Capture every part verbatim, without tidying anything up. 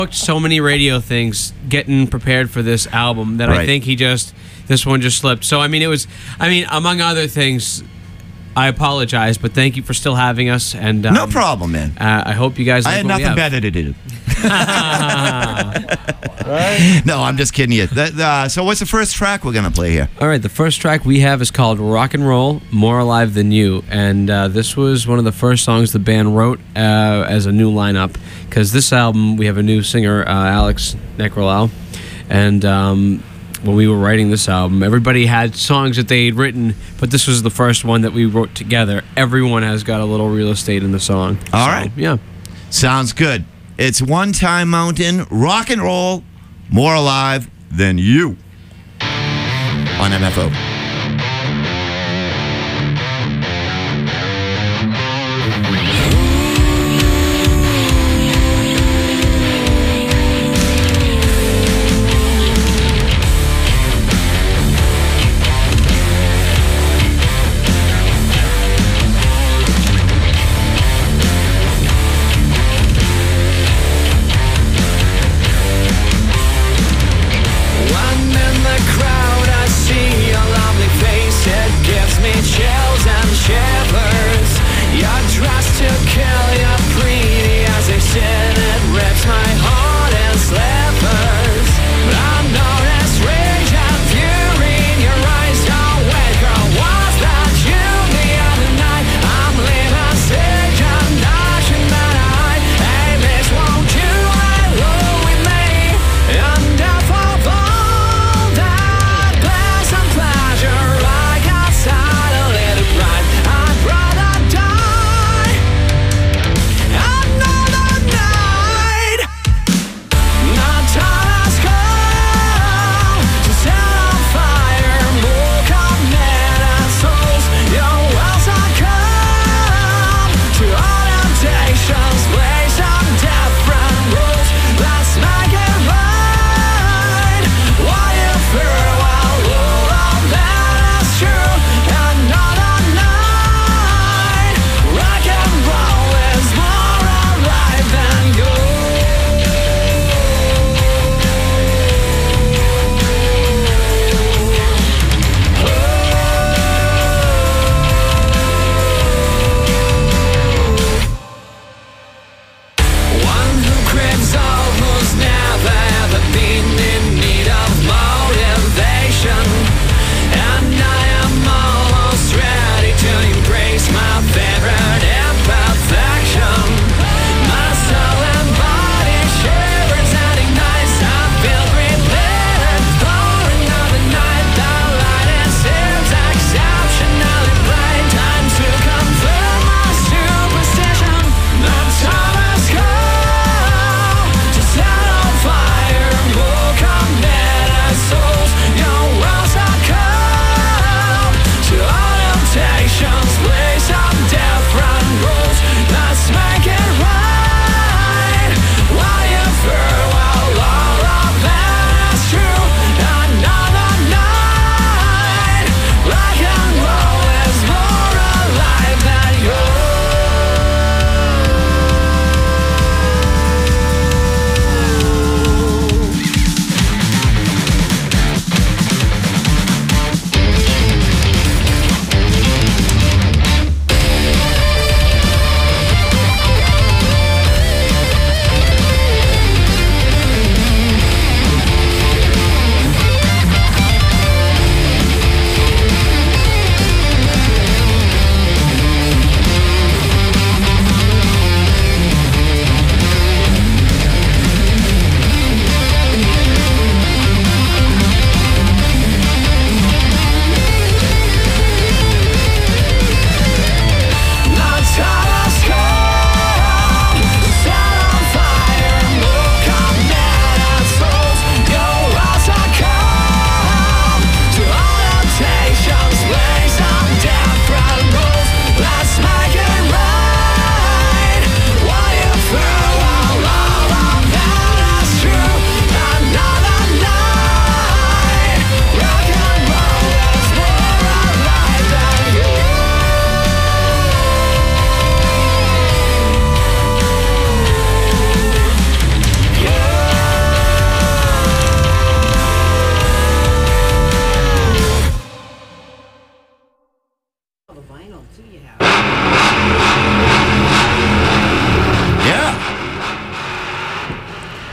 booked so many radio things getting prepared for this album that I Right. think he just this one just slipped. So I mean, it was. I mean, among other things, I apologize, but thank you for still having us. And um, No problem, man. Uh, I hope you guys. I like had what we nothing have. better to do. No, I'm just kidding you. That, uh, so what's the first track we're going to play here? All right, the first track we have is called Rock and Roll, More Alive Than You. And uh, this was one of the first songs the band wrote uh, as a new lineup. Because this album, we have a new singer, uh, Alex Necrolau. And um, when we were writing this album, everybody had songs that they had written, but this was the first one that we wrote together. Everyone has got a little real estate in the song. All So, right. Yeah. Sounds good. It's One Time Mountain, Rock and Roll, More Alive Than You on M F O. I'm in the crowd, I see all of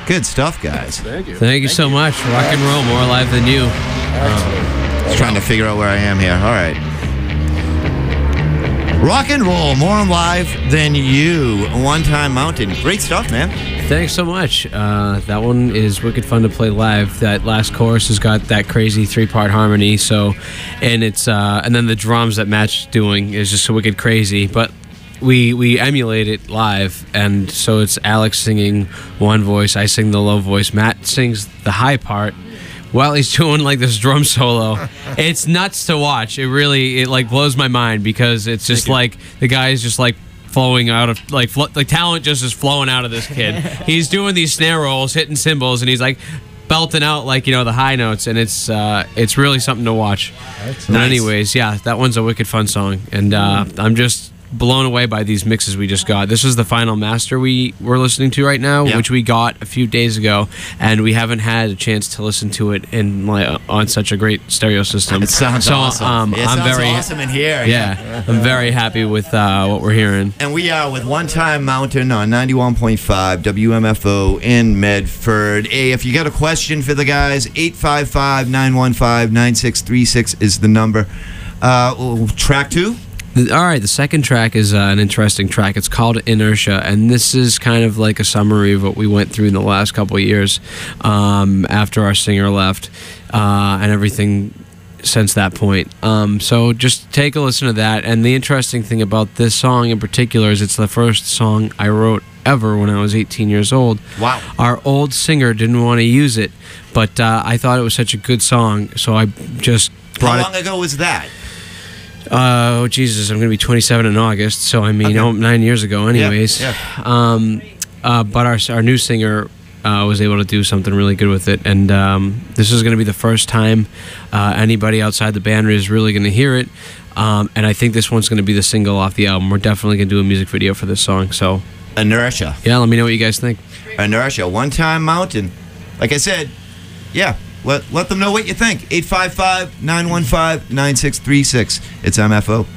Good stuff, guys. Thank you. Thank you so much. Rock and roll, more alive than you. Just trying to figure out where I am here. All right. Rock and roll, more alive than you. One Time Mountain. Great stuff, man. Thanks so much. Uh, that one is wicked fun to play live. That last chorus has got that crazy three-part harmony. So, and it's uh, and then the drums that Matt's doing is just so wicked crazy. But we we emulate it live, and so it's Alex singing one voice, I sing the low voice, Matt sings the high part while he's doing like this drum solo. It's nuts to watch. It really it like blows my mind because it's just like the guy is just like flowing out of like fl- like talent just is flowing out of this kid. He's doing these snare rolls, hitting cymbals, and he's like belting out like you know the high notes, and it's uh, it's really something to watch. That's And nice. anyways, yeah, that one's a wicked fun song, and uh, I'm just blown away by these mixes we just got. This is the final master we we're listening to right now, Yeah. which we got a few days ago, and we haven't had a chance to listen to it in like on such a great stereo system. It sounds so, awesome. Um, it I'm sounds very awesome in here. yeah, I'm very happy with uh, what we're hearing. And we are with One Time Mountain on ninety-one point five W M F O in Medford. Hey, if you got a question for the guys, eight five five, nine one five, nine six three six is the number. Uh, track two? The- All right, the second track is uh, an interesting track. It's called Inertia, and this is kind of like a summary of what we went through in the last couple of years um, after our singer left uh, and everything since that point. Um, so just take a listen to that. And the interesting thing about this song in particular is it's the first song I wrote ever when I was eighteen years old. Wow. Our old singer didn't want to use it, but uh, I thought it was such a good song, so I just brought How it. long ago was that? Uh, oh Jesus! I'm gonna be twenty-seven in August, so I mean, Okay. oh, nine years ago, anyways. Yeah, Um, uh, but our our new singer uh, was able to do something really good with it, and um, this is gonna be the first time uh, anybody outside the band is really gonna hear it. Um, and I think this one's gonna be the single off the album. We're definitely gonna do a music video for this song. So Inertia. yeah, let me know what you guys think. Inertia. One Time Mountain. Like I said, yeah. Let, let them know what you think. eight five five, nine one five, nine six three six. It's M F O.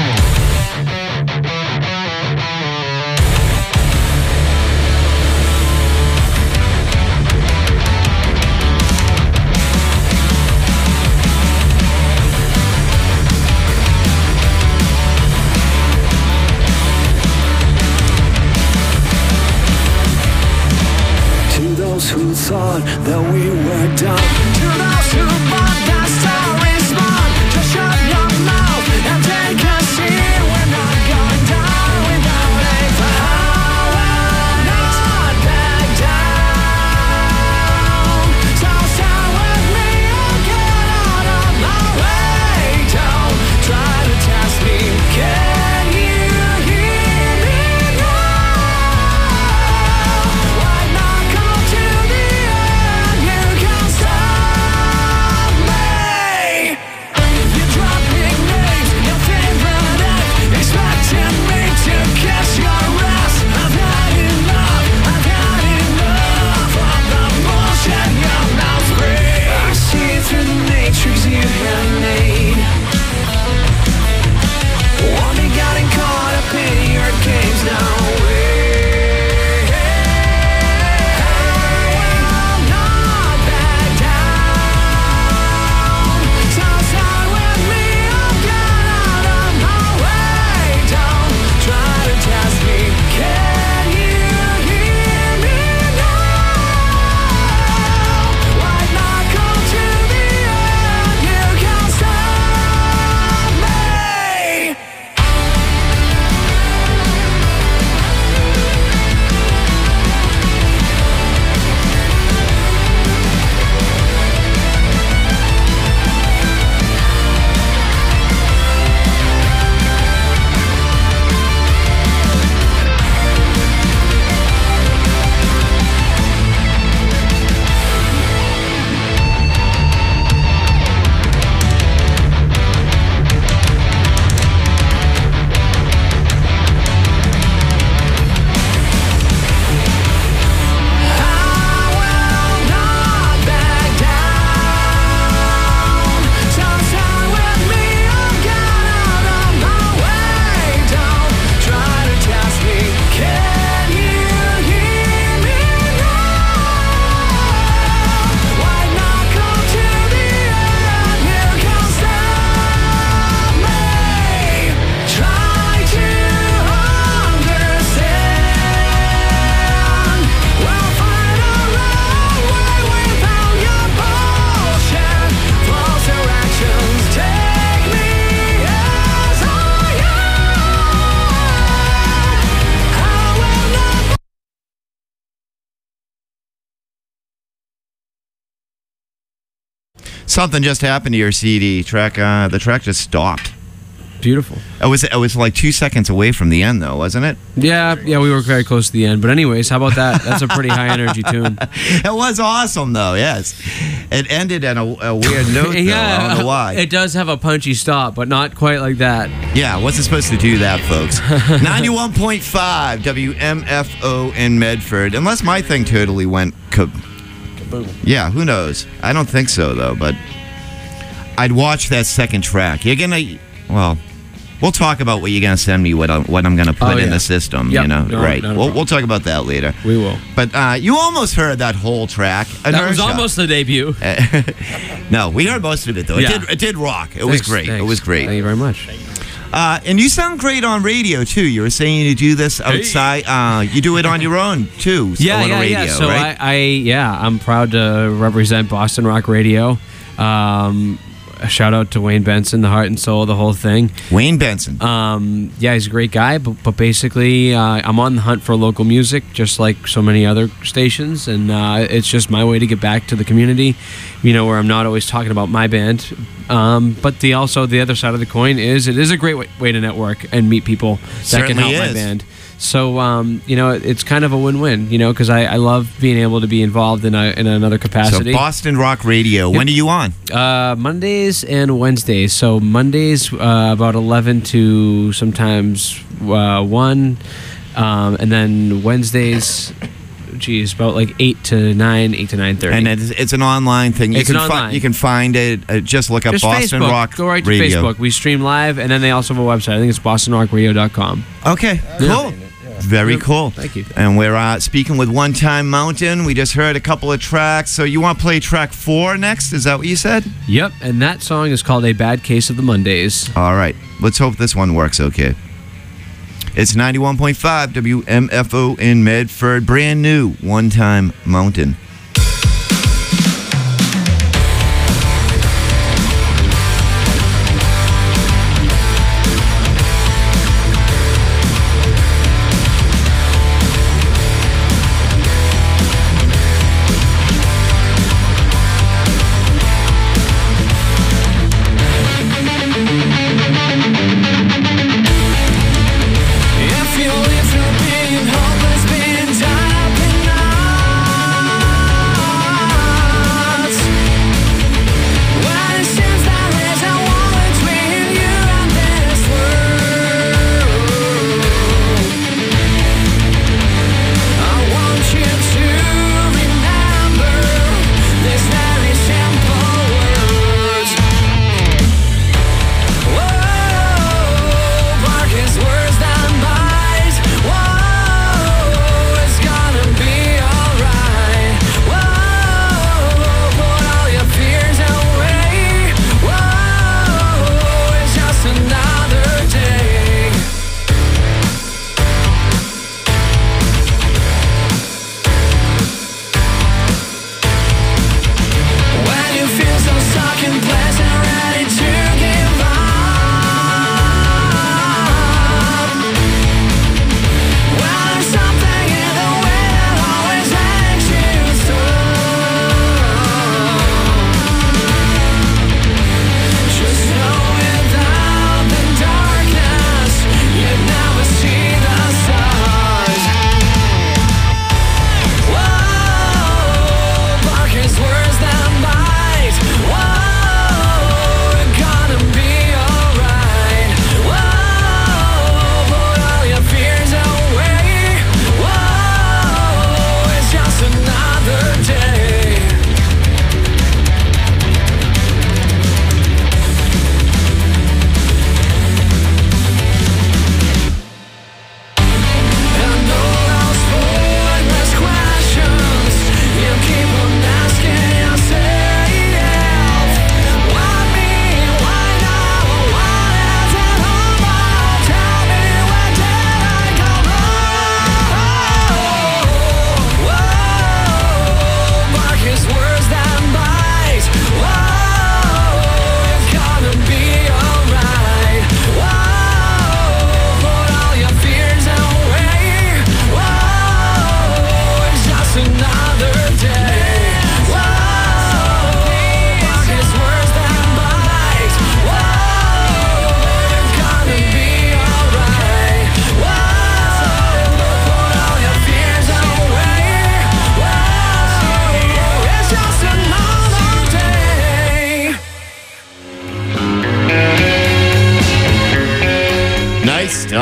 To those who thought that we were done, to those who thought that story is smart, just shut your mouth and take a seat. We're not going down without a fight. We're not back down. So stand with me and get out of my way. Don't try to test me. Can you hear me now? Why not come to the end? You can stop me. Something just happened to your C D track. Uh, the track just stopped. Beautiful. It was it was like two seconds away from the end, though, wasn't it? Yeah, yeah, we were very close to the end. But anyways, how about that? That's a pretty high energy tune. It was awesome, though. Yes, it ended on a, a weird note. Though. Yeah, I don't know why. It does have a punchy stop, but not quite like that. Yeah, wasn't supposed to do that, folks. ninety-one point five W M F O in Medford. Unless my thing totally went ka- Kaboom. Yeah, who knows? I don't think so, though. But I'd watch that second track. You're gonna, well. We'll talk about what you're going to send me, what I'm, what I'm going to put Oh, in yeah. the system, Yep. you know, No, right? not a We'll, problem. we'll talk about that later. We will. But uh, you almost heard that whole track. That was almost the debut. No, we heard most of it, though. It, Yeah. did, it did rock. It was Thanks, great. It thanks. was great. Thank you very much. Uh, and you sound great on radio, too. You were saying you do this outside. Uh, you do it on your own, too. so Yeah, on yeah, radio, yeah. So right? I, I, yeah, I'm proud to represent Boston Rock Radio. Um, a shout out to Wayne Benson, the heart and soul of the whole thing. Wayne Benson. Um, yeah, he's a great guy, but, but basically, uh, I'm on the hunt for local music, just like so many other stations, and uh, it's just my way to get back to the community, you know, where I'm not always talking about my band. Um, but the also the other side of the coin is it is a great way, way to network and meet people that Certainly can help my is. band. So, um, you know, it, it's kind of a win-win, you know, because I, I love being able to be involved in a, in another so capacity. Boston Rock Radio. When are you on? Uh, Mondays and Wednesdays. So Mondays uh, about eleven to sometimes uh, one, um, and then Wednesdays, geez, about like eight to nine, eight to nine thirty. And it's, it's an online thing. You It's can an fi- online. You can find it. Uh, just look up Just Boston Facebook. Rock Go right to Radio. Facebook. We stream live, and then they also have a website. I think it's boston rock radio dot com. Okay, Yeah. cool. Very Yeah. cool. Thank you. And we're uh, speaking with One Time Mountain. We just heard a couple of tracks. So you want to play track four next? Is that what you said? Yep, and that song is called A Bad Case of the Mondays. All right. Let's hope this one works okay. It's ninety-one point five W M F O in Medford. Brand new One Time Mountain. If you live through being hopeless, being tied up and numb,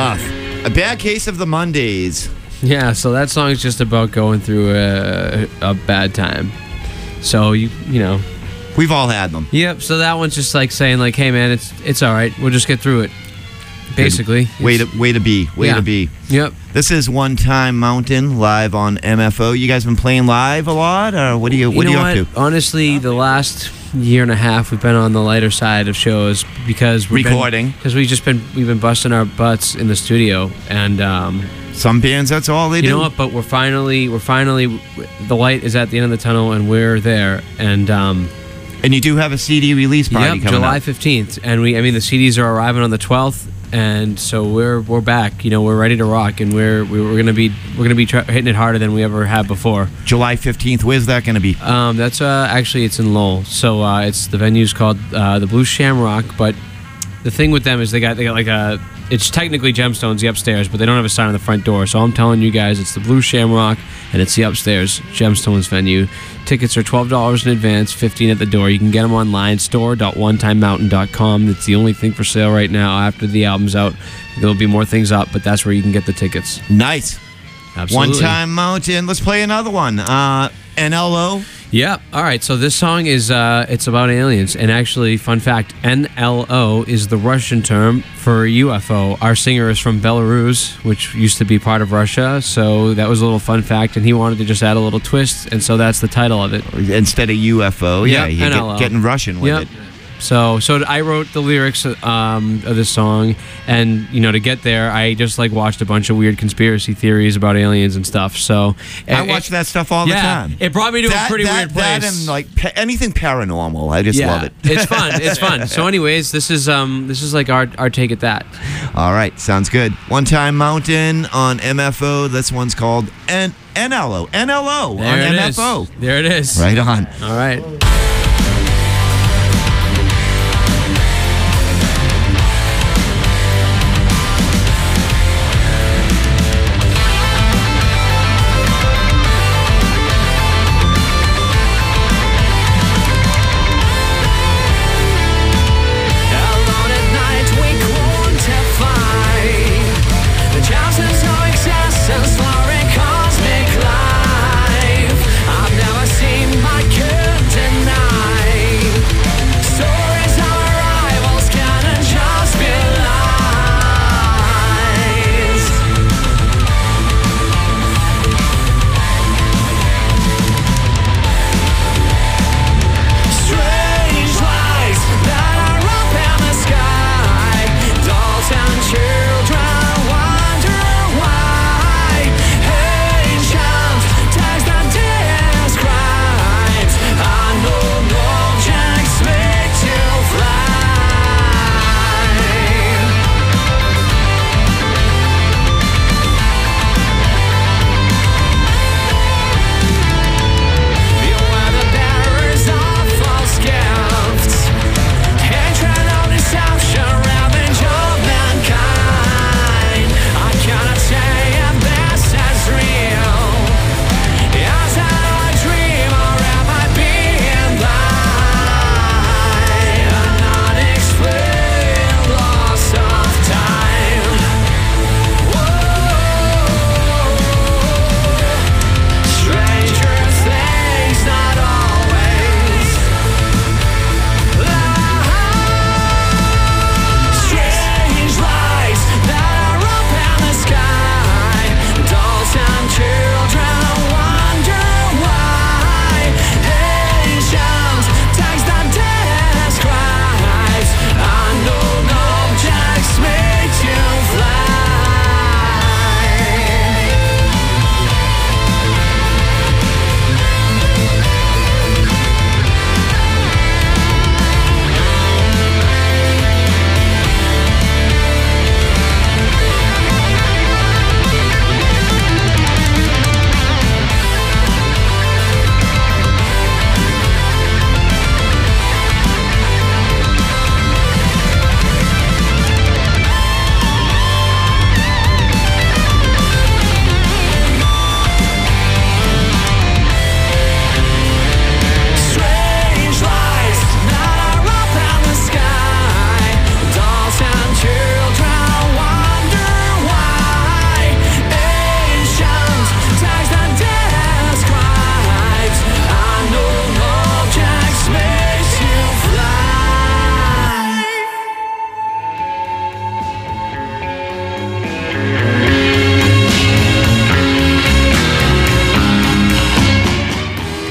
enough. A bad case of the Mondays. Yeah, so that song's just about going through a, a bad time. So you you know, We've all had them. yep. So that one's just like saying like, hey man, it's it's all right. We'll just get through it. Basically, Way to It's- way to be. Way Yeah. to be. Yep. This is One Time Mountain live on M F O. You guys been playing live a lot, or what are you what you are know you what? up to? Honestly, the last year and a half, we've been on the lighter side of shows because we've Recording. Because we've just been we've been busting our butts in the studio, and um, Some bands, that's all they you do. know what? But we're finally we're finally the light is at the end of the tunnel, and we're there. And um, And you do have a C D release party yep, coming July up. fifteenth, and we I mean the C Ds are arriving on the twelfth. And so we're we're back, you know, we're ready to rock, and we're we're gonna be we're gonna be try- hitting it harder than we ever have before. July fifteenth. Where's that going to be? Um, that's uh, actually it's in Lowell, so uh, it's the venue's called uh, the Blue Shamrock. But the thing with them is they got they got like a it's technically Gemstones, the upstairs, but they don't have a sign on the front door. So I'm telling you guys, it's the Blue Shamrock, and it's the upstairs Gemstones venue. Tickets are twelve dollars in advance, fifteen at the door. You can get them online, store dot one time mountain dot com. That's the only thing for sale right now. After the album's out, there'll be more things up, but that's where you can get the tickets. Nice. Absolutely. One Time Mountain. Let's play another one. Uh, N L O. Yeah. All right. So this song is uh, it's about aliens, and actually, fun fact: N L O is the Russian term for U F O. Our singer is from Belarus, which used to be part of Russia. So that was a little fun fact, and he wanted to just add a little twist, and so that's the title of it. Instead of U F O. Yeah, Yep, you N L O. get, getting Russian with Yep. it. So, so I wrote the lyrics um, of this song, and you know, to get there, I just like watched a bunch of weird conspiracy theories about aliens and stuff. So I it- watch it- that stuff all yeah, the time. it brought me to that, a pretty that, weird place. That and like pa- anything paranormal. I just yeah, love it. it's fun. It's fun. So, anyways, this is um, this is like our our take at that. All right, sounds good. One Time Mountain on M F O. This one's called N- NLO. N L O There on it M F O. is. There it is. Right on. All right. Alone at night we quantify the chances of existence for a cosmic life. I've never seen my good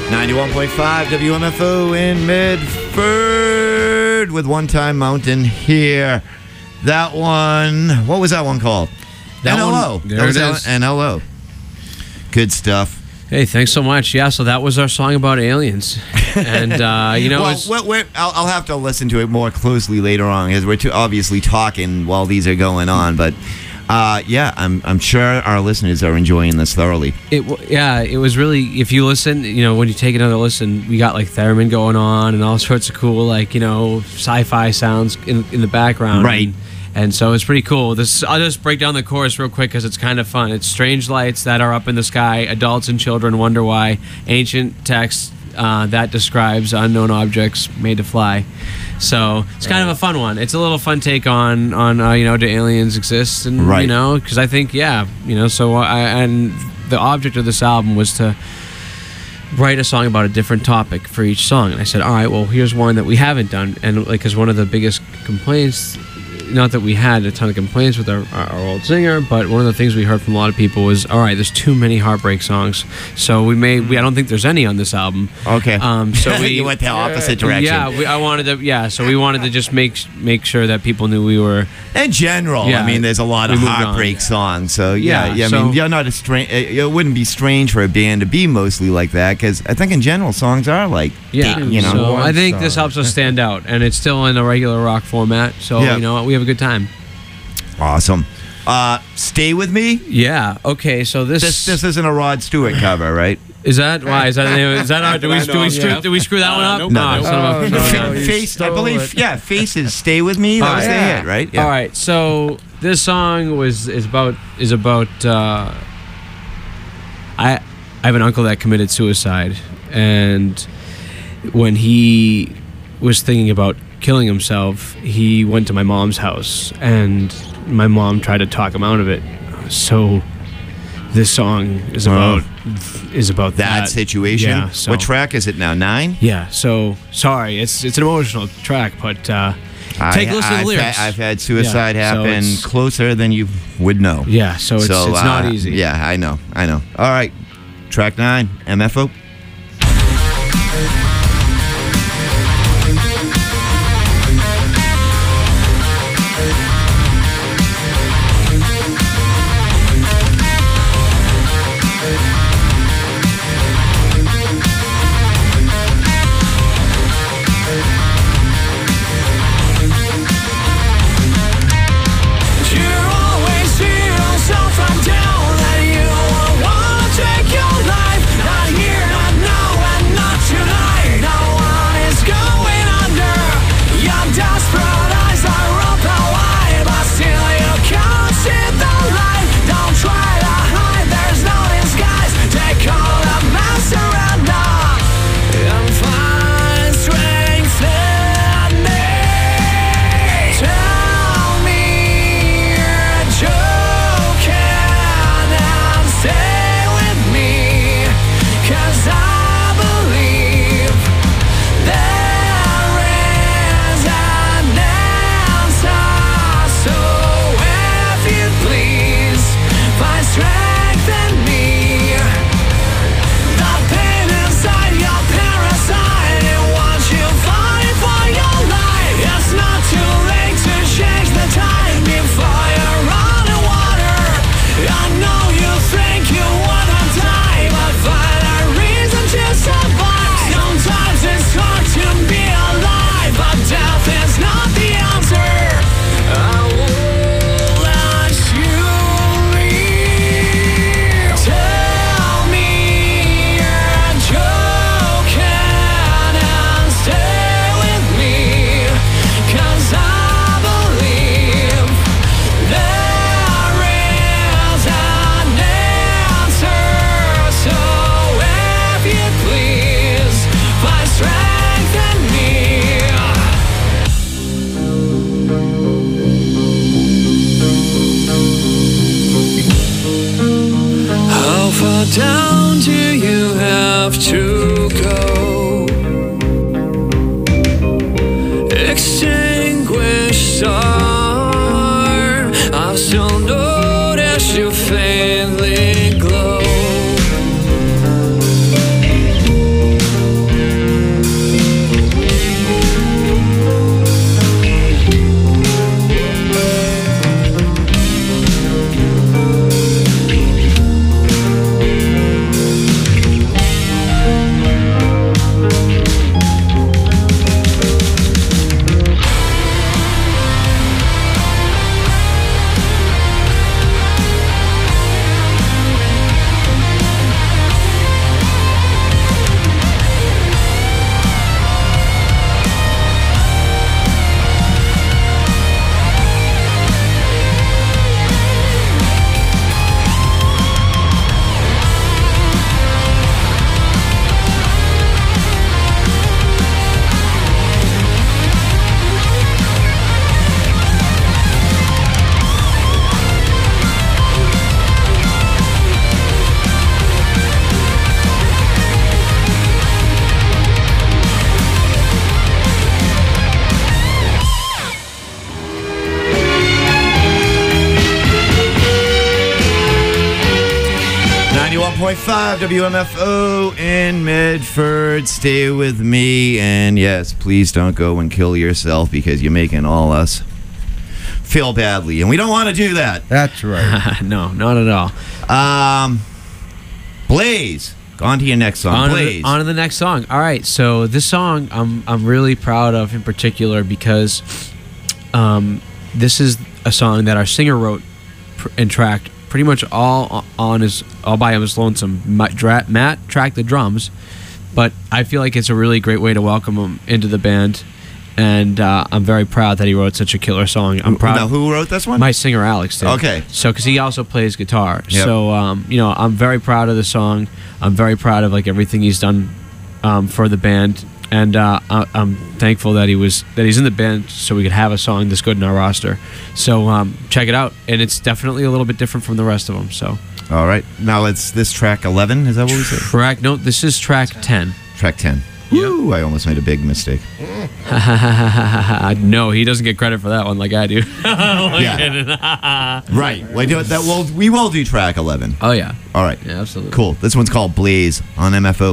ninety-one point five W M F O in Medford with One Time Mountain here. That one, what was that one called? That N L O. one- there that was it is. N L O. Good stuff. Hey, thanks so much. Yeah, so that was our song about aliens. And, uh, you know, well, it's, we're, we're, I'll, I'll have to listen to it more closely later on because we're too obviously talking while these are going on. But uh, yeah, I'm I'm sure our listeners are enjoying this thoroughly. it, w- yeah, it was really, if you listen, you know, when you take another listen, we got like theremin going on and all sorts of cool, like, you know, sci-fi sounds in, in the background. Right. And, and so it's pretty cool. This I'll just break down the chorus real quick because it's kind of fun. It's strange lights that are up in the sky. Adults and children wonder why. Ancient text uh, that describes unknown objects made to fly. So it's kind of a fun one. It's a little fun take on on uh, you know, do aliens exist? And Right. you know, because I think yeah, you know. So I and the object of this album was to write a song about a different topic for each song. And I said, all right, well, here's one that we haven't done. And like, because one of the biggest complaints, not that we had a ton of complaints with our, our, our old singer, but one of the things we heard from a lot of people was, all right, there's too many heartbreak songs. So we made, we, I don't think there's any on this album. Okay. Um, so we You went the opposite direction. Yeah, we, I wanted to, yeah, so we wanted to just make make sure that people knew we were, In general, Yeah, I mean, there's a lot we of moved on. heartbreak songs. So yeah, Yeah, yeah. I so- mean, you're not a strange. It wouldn't be strange for a band to be mostly like that because I think in general songs are like, yeah. you know. so I think One this song. helps us stand out. And it's still in a regular rock format. So, Yeah. you know, we have a good time. Awesome. Uh, Stay With Me. Yeah. Okay. So this This this isn't a Rod Stewart cover, right? is that why is that is that our, do we do we screw do we screw that one up? Nope. No, No. son of a- Oh, no, no. no. Fa- you Face, I stole believe. it. Yeah, Faces. Stay With Me. That Oh, was yeah. the hit, right? Yeah. All right. So this song was is about is about. Uh, I I have an uncle that committed suicide, and when he was thinking about killing himself, he went to my mom's house, and my mom tried to talk him out of it. So this song is Oh. about is about That, that, situation. Yeah. So, What track is it now? Nine. Yeah. So sorry, it's it's an emotional track, but uh, take a listen to I've the lyrics. Had, I've had suicide Yeah, so happen it's- closer than you would know. Yeah. So it's So, it's not uh, easy. Yeah, I know. I know. All right. Track nine. M F O. You're always here, so from down that you wanna take your life. Not here, not now, and not tonight. No one is going under. Your desperate eyes are open wide, but still you can't see the light. Don't try to hide, there's no disguise. Take all the mass surrender and find strength in me. Tell me you're joking and stay with me, 'cause I believe there is an answer. So if you please find strength in me. The pain inside your parasite, it wants you fighting for your life. It's not too late to change the tide before you're underwater. I know you think you wanna die, but find a reason to survive. Sometimes it's hard to be alive, but death is not the answer. I won't let you leave. Tell me you're joking and stay with me, 'cause I believe there is an answer. So if you please find strength in me. How far down do you have to go? Extinguished star, I still notice you faintly glow. five W M F O in Medford. Stay with me. And yes, please don't go and kill yourself because you're making all us feel badly. And we don't want to do that. That's right. No, not at all. Um, Blaze. On to your next song. On to, Blaze. the, on to the next song. All right, so this song I'm I'm really proud of in particular because um, this is a song that our singer wrote pr- and tracked pretty much all on his all by his lonesome. Matt, dra- Matt tracked the drums, but I feel like it's a really great way to welcome him into the band, and uh, I'm very proud that he wrote such a killer song. I'm proud. Now, who wrote this one? My singer Alex did. Okay. So, because he also plays guitar, Yep. so um, you know, I'm very proud of the song. I'm very proud of like everything he's done um, for the band, and uh, I- I'm thankful that he was that he's in the band, so we could have a song this good in our roster. So um, check it out, and it's definitely a little bit different from the rest of them. So All right. Now it's this track eleven. Is that what we said? track no, this is track ten. Track ten. Woo, I almost made a big mistake. No, he doesn't get credit for that one like I do. Yeah. Right. We do that. Will we will do track eleven. Oh yeah, All right. yeah, absolutely. Cool. This one's called Blaze on M F O.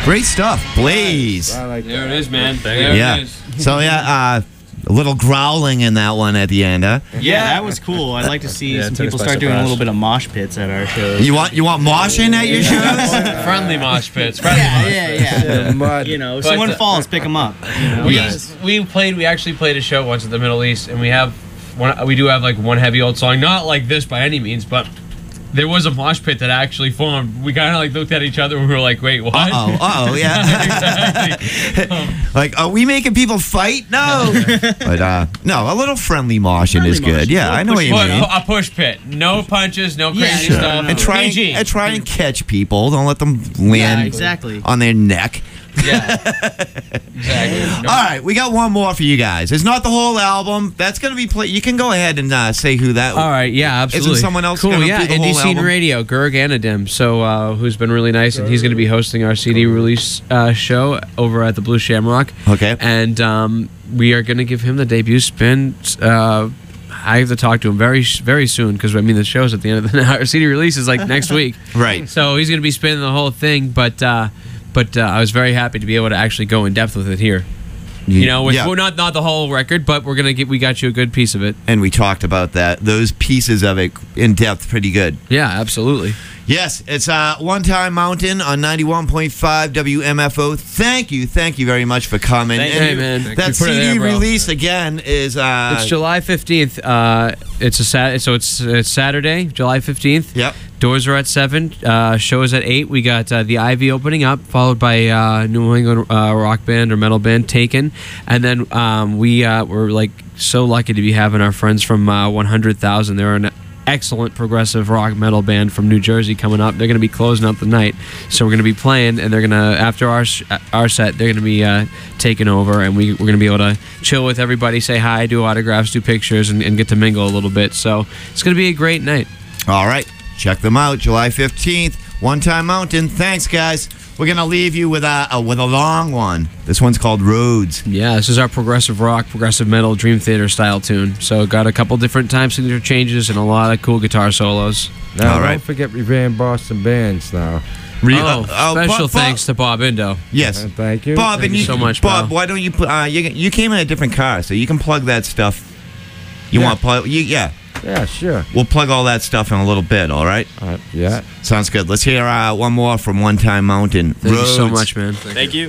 Great stuff. Blaze. I like There that. it is, man. There Yeah. it is. So, yeah, uh, a little growling in that one at the end, huh? Yeah, that was cool. I'd like to see Yeah, some it took people us by start doing a surprise. little bit of mosh pits at our shows. You want you want moshing at your shows? Friendly mosh pits. Friendly Yeah, mosh yeah, pits. yeah. The mud. You know, if But, someone uh, falls, pick them up. You know? We, Yes. we played. We actually played a show once at the Middle East, and we have one. We do have like one heavy old song, not like this by any means, but there was a mosh pit that actually formed. We kind of like looked at each other and we were like, "Wait, what?" Uh-oh, uh-oh, yeah. exactly. Um, Like, are we making people fight? No. But, uh, no, a little friendly moshing Friendly is good. moshing. Yeah, I know what you But mean. a push pit, no punches, no Yeah, crazy sure. stuff. And try, P G. and try and catch people. Don't let them Yeah, land exactly. on their neck. Yeah, exactly. No- All right, we got one more for you guys. It's not the whole album. That's going to be played. You can go ahead and uh, say who that All right, yeah, absolutely. someone else cool? gonna Yeah, do the Indie whole Scene album? Radio, Gerg Anadim, so uh, who's been really nice, and he's going to be hosting our C D release uh, show over at the Blue Shamrock. Okay. and um, we are going to give him the debut spin. Uh, I have to talk to him very, very soon because I mean the show's at the end of the night. Our C D release is like next week, Right. so he's going to be spinning the whole thing. But uh, but uh, I was very happy to be able to actually go in depth with it here. You know, with, Yeah. well, not not the whole record, but we're gonna get we got you a good piece of it. And we talked about that. Those pieces of it in depth, pretty good. Yeah, absolutely. Yes, it's uh, One Time Mountain on ninety-one point five W M F O. Thank you, thank you very much for coming. Thank And you, man. Thank That you. Put it C D there, bro. release again is uh, It's July fifteenth. Uh, it's a sat. So it's it's Saturday, July fifteenth. Yep. Doors are at seven. Uh, shows at eight. We got uh, the Ivy opening up, followed by uh, New England uh, rock band or metal band Taken, and then um, we uh, we're like so lucky to be having our friends from uh, one hundred thousand. They're an excellent progressive rock metal band from New Jersey coming up. They're going to be closing out the night, so we're going to be playing, and they're going to after our sh- our set, they're going to be uh, taking over, and we we're going to be able to chill with everybody, say hi, do autographs, do pictures, and, and get to mingle a little bit. So it's going to be a great night. All right, check them out. July fifteenth, One Time Mountain. Thanks, guys. We're gonna leave you with a, a with a long one. This one's called Roads. Yeah, this is our progressive rock, progressive metal, Dream Theater style tune. So got a couple different time signature changes and a lot of cool guitar solos. Now, All don't right. forget Revere Boston Bands now. Re- Oh, uh, uh, special Bob- thanks to Bob Indo. Yes, And thank you. Bob, Thank and you you, so much, Bob. pal. Why don't you? put- Uh, you you came in a different car, so you can plug that stuff. You Yeah. want to plug? You, yeah, Yeah, sure. we'll plug all that stuff in a little bit. All right. Uh, yeah. Sounds good. Let's hear uh, one more from One Time Mountain. Thank you so Roads. much, man. Thank you.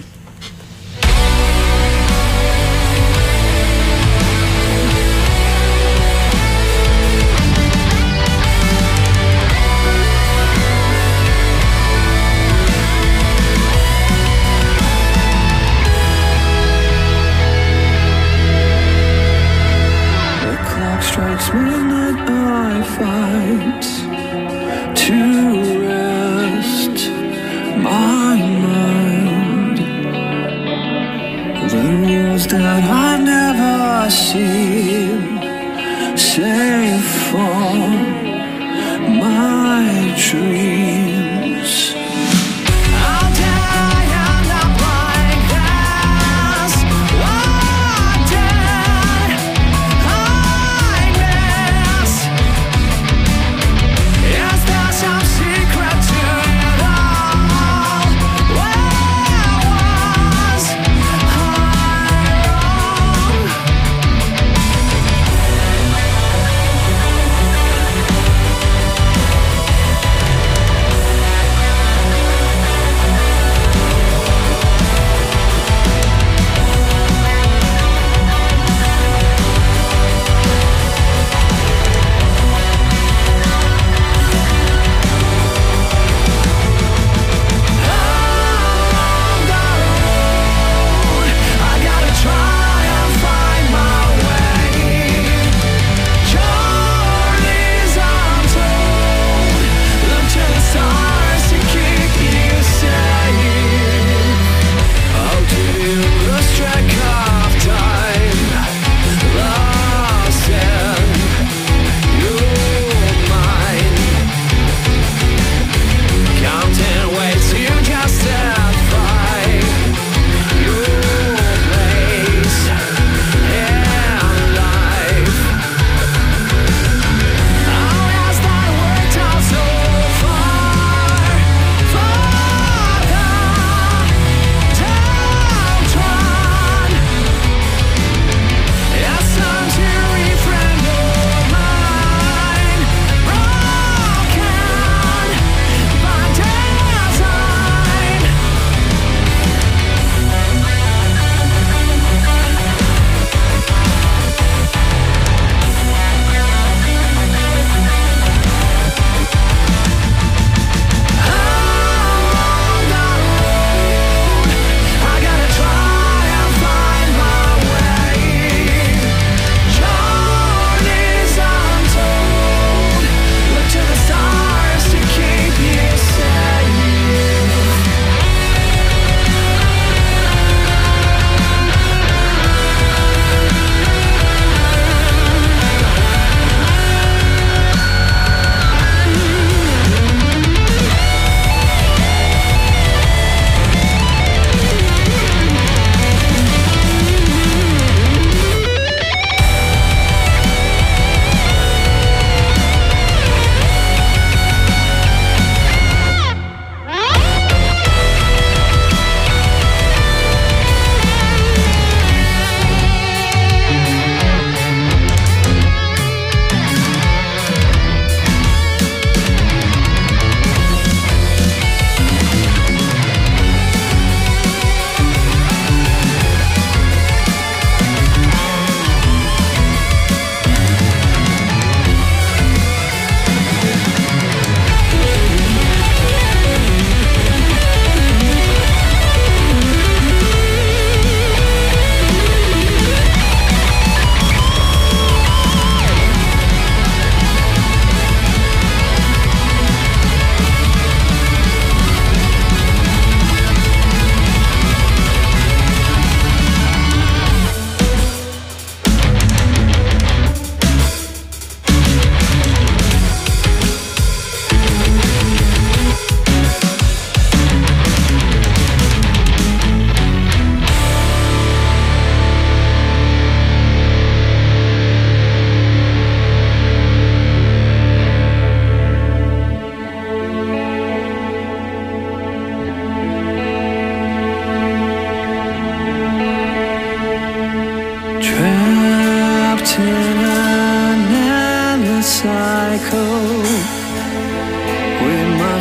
The clock strikes midnight, I fight to rest my mind. The rules that I've never seen, safe for my dreams. I'll die and I'm like this. One dead I miss. Is there some secret to it all? Where was I wrong?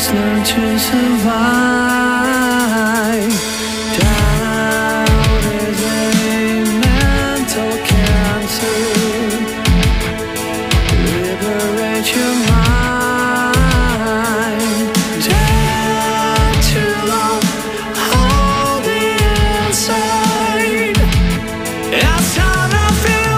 must learn to survive. Doubt is a mental cancer. Liberate your mind. Dare to love all the inside. It's time to feel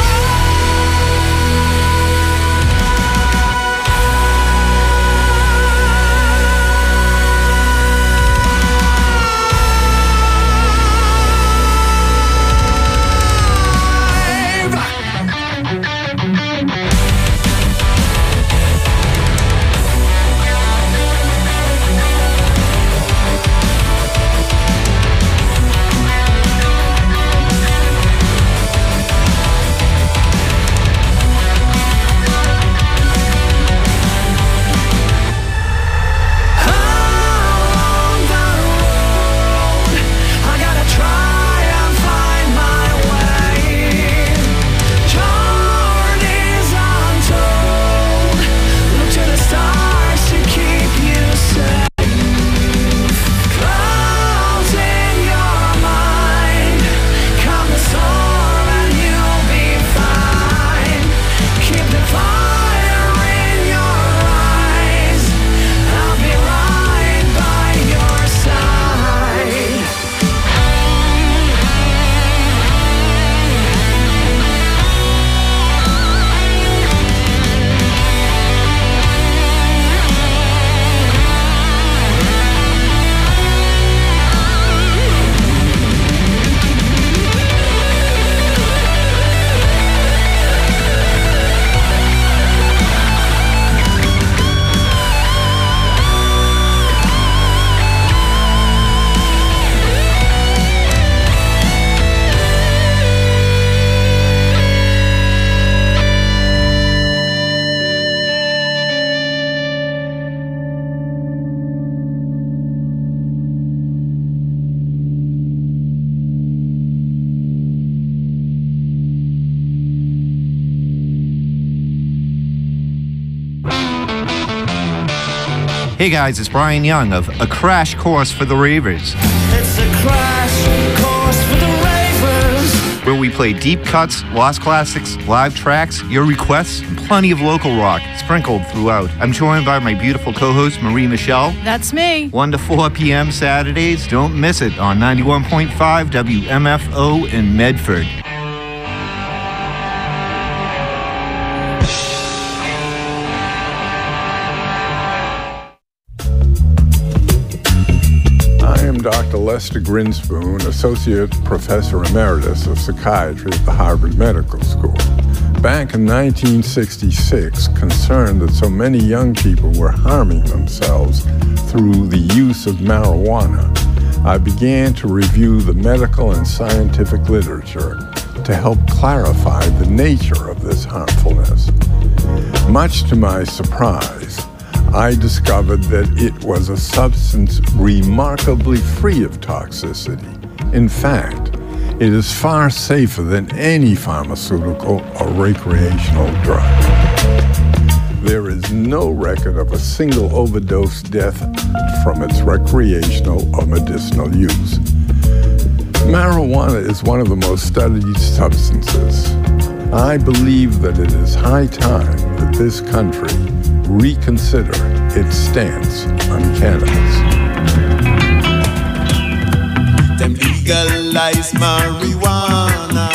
Hey guys, it's Brian Young of A Crash Course for the Ravers, It's a crash course for the ravers. where we play deep cuts, lost classics, live tracks, your requests, and plenty of local rock sprinkled throughout. I'm joined by my beautiful co-host Marie Michelle. That's me. one to four p.m. Saturdays. Don't miss it on ninety-one point five W M F O in Medford. I am Doctor Lester Grinspoon, Associate Professor Emeritus of Psychiatry at the Harvard Medical School. Back in nineteen sixty-six, concerned that so many young people were harming themselves through the use of marijuana, I began to review the medical and scientific literature to help clarify the nature of this harmfulness. Much to my surprise, I discovered that it was a substance remarkably free of toxicity. In fact, it is far safer than any pharmaceutical or recreational drug. There is no record of a single overdose death from its recreational or medicinal use. Marijuana is one of the most studied substances. I believe that it is high time that this country reconsider its stance on cannabis. Them legalize marijuana.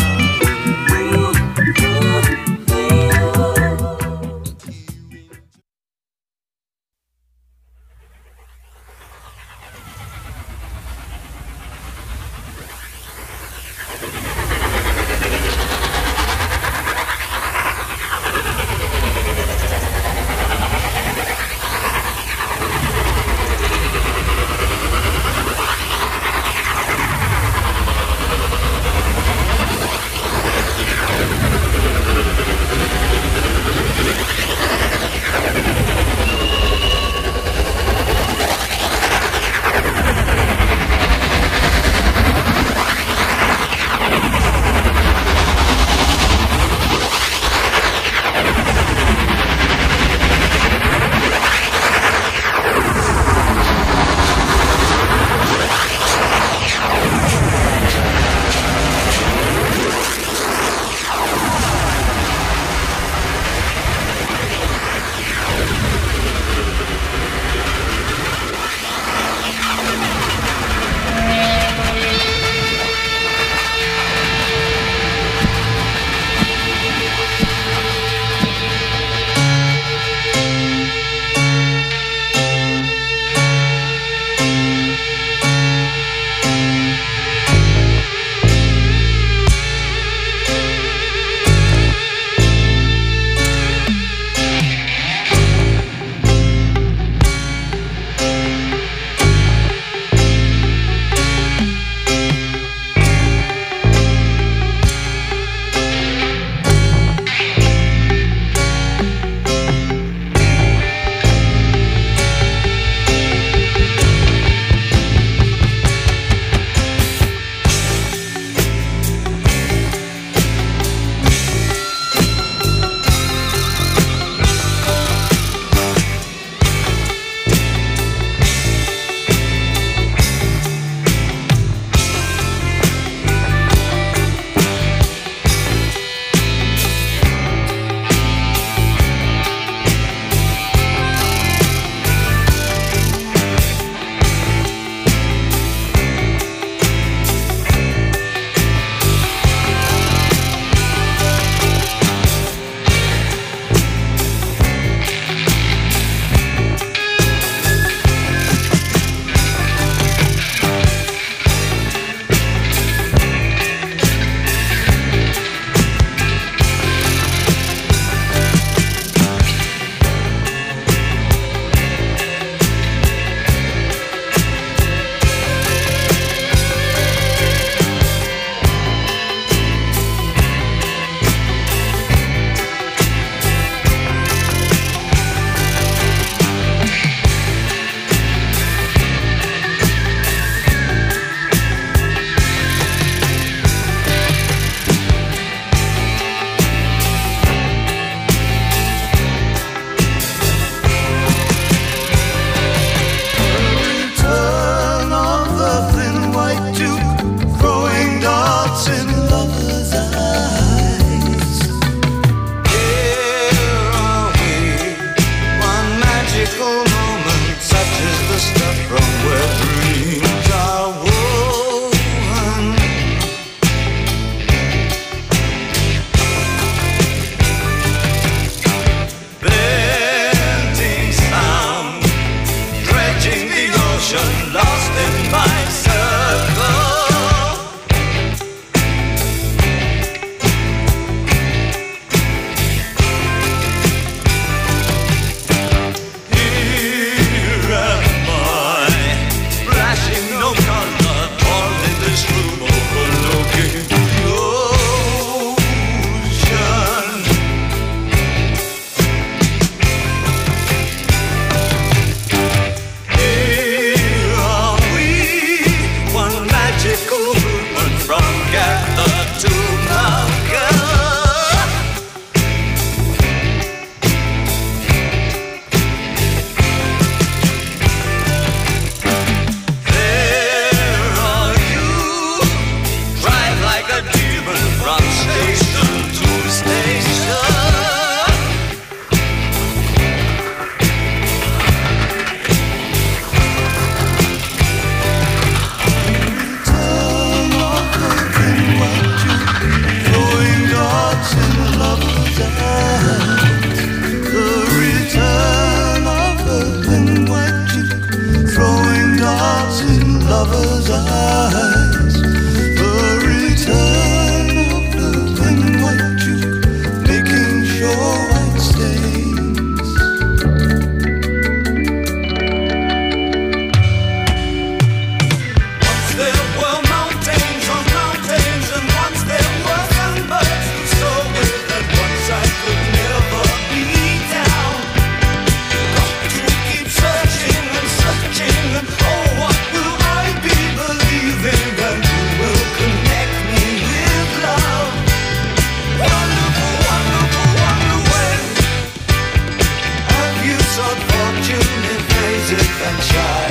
and shy.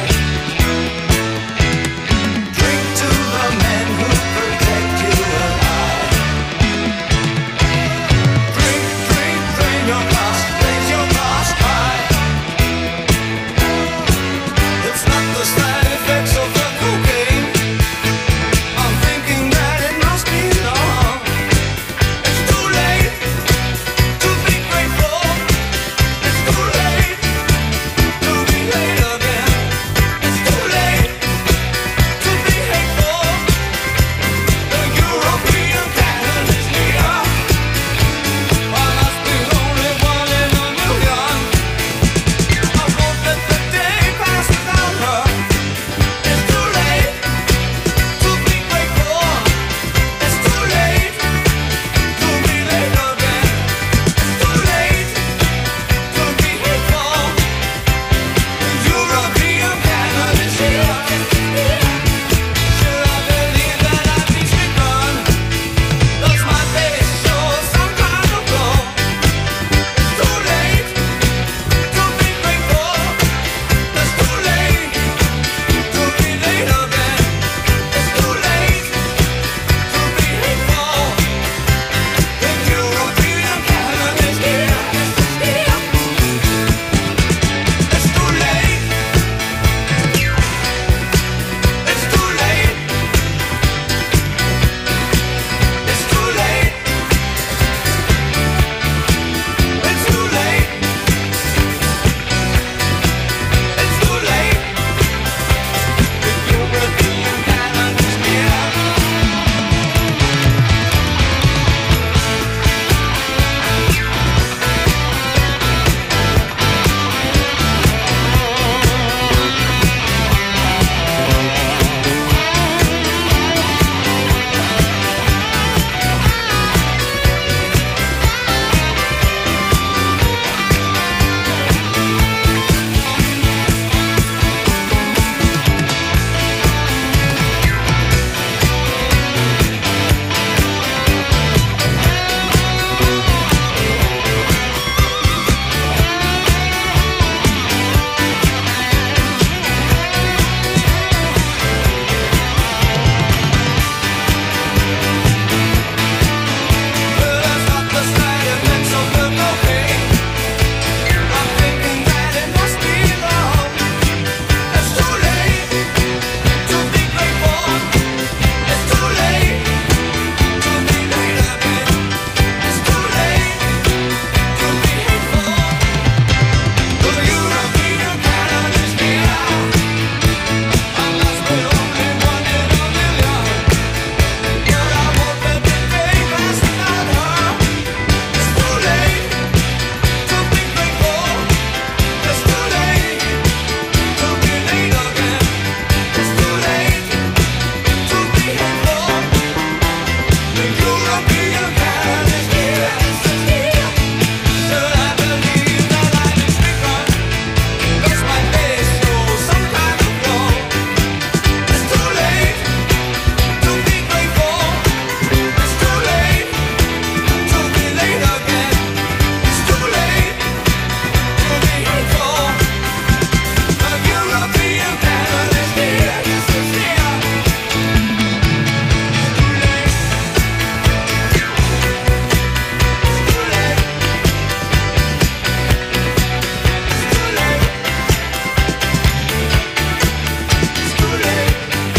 Drink to the men who protect you and I. Drink, drink, drain your glass, raise your glass high. It's not the side effects of the cocaine. I'm thinking that it must be long. It's too late to be grateful. It's too late to be late again. It's too late to be hateful. The European canon is here. I must be the only one in a million. I hope that the day passes without her. It's too late to be grateful. It's too late to be late again. It's too late to be hateful. The European canon is here. Should I believe that I've been stricken? Does my face show some kind of glow? It's too late to be grateful. It's too late to be late again. It's too late to be hateful. The European canon is here. It's too late. It's too late. It's too late. It's too late. It's too late. The European canon is here. Well, that's not the side effects of the cocaine. I'm thinking that it must be love. It's too late to be grateful. It's too late to be late again. It's too late to be hateful. The European canon is here. I must be the only one in a million. But I hope that the day passes without her. It's too late to be grateful. It's too late to be late again. It's too late to be hateful. The European canon is here. Should I believe that I've been stricken? Does my face show some kind of glow? It's too late to be grateful. It's too late to be late again. It's too late to be hateful. The European canon is here. Yes, it's here. It's too late. It's too late. It's too late. It's too late.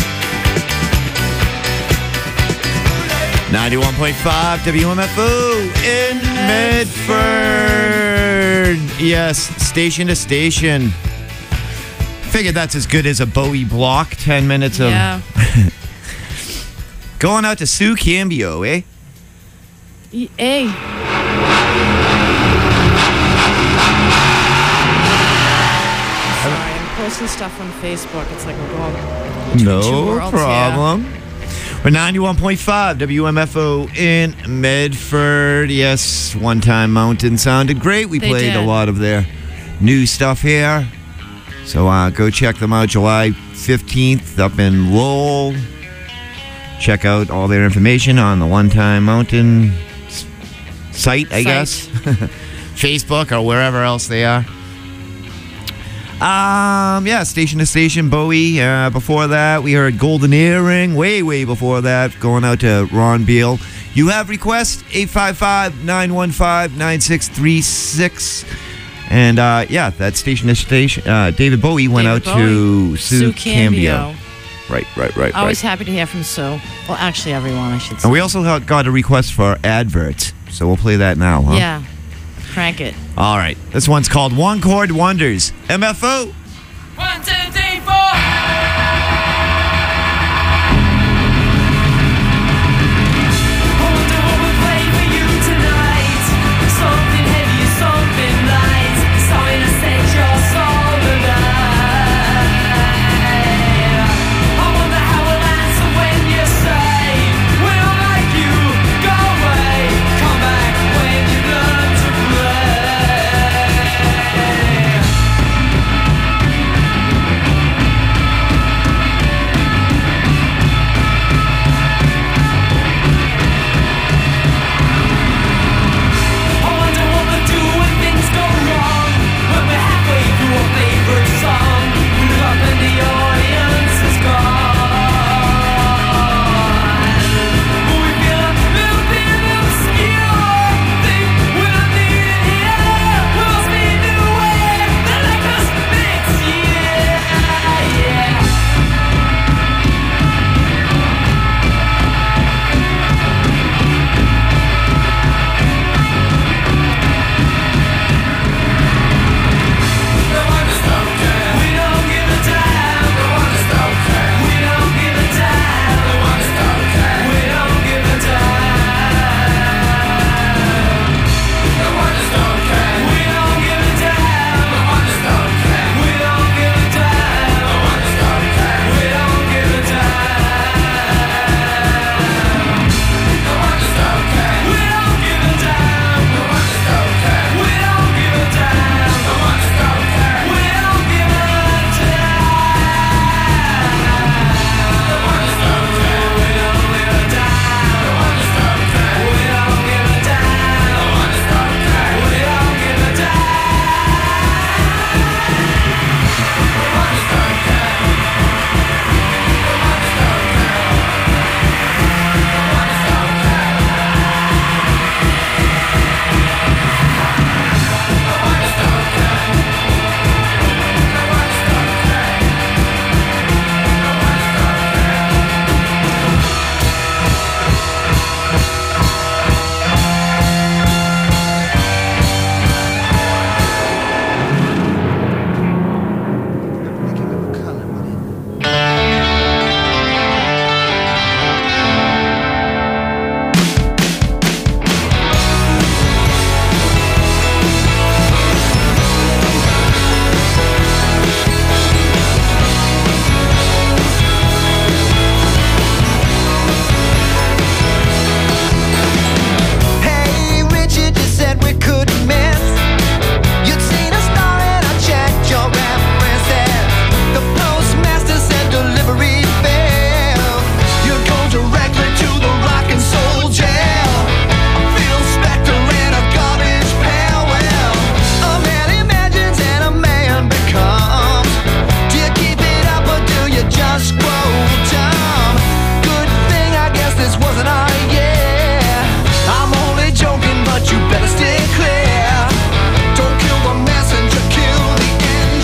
ninety-one point five W M F O in Medford. Yes, station to station. Figured that's as good as a Bowie block. Ten minutes of Yeah. going out to Sue Cambio, eh? Y- Hey. Sorry, I'm posting stuff on Facebook. It's like we're going between two No worlds, problem. We're ninety-one point five W M F O in Medford. Yes, One Time Mountain sounded great. We They played a did. lot of their new stuff here. So uh, go check them out July fifteenth up in Lowell. Check out all their information on the One Time Mountain s- site, I Site. guess. Facebook or wherever else they are. Um, yeah, Station to Station, Bowie. Uh, before that, we heard Golden Earring. Way, way before that, going out to Ron Beal. You have requests, eight five five, nine one five, nine six three six. And, uh, yeah, that Station to Station, uh, David Bowie went David out to Bowie. Sue, Sue Cambio. Cambio. Right, right, right, Always right. happy to hear from Sue. Well, actually, everyone, I should say. And we also got- got a request for adverts, so we'll play that now, huh? Yeah. Crank it. All right. This one's called One Chord Wonders. M F O. One, two,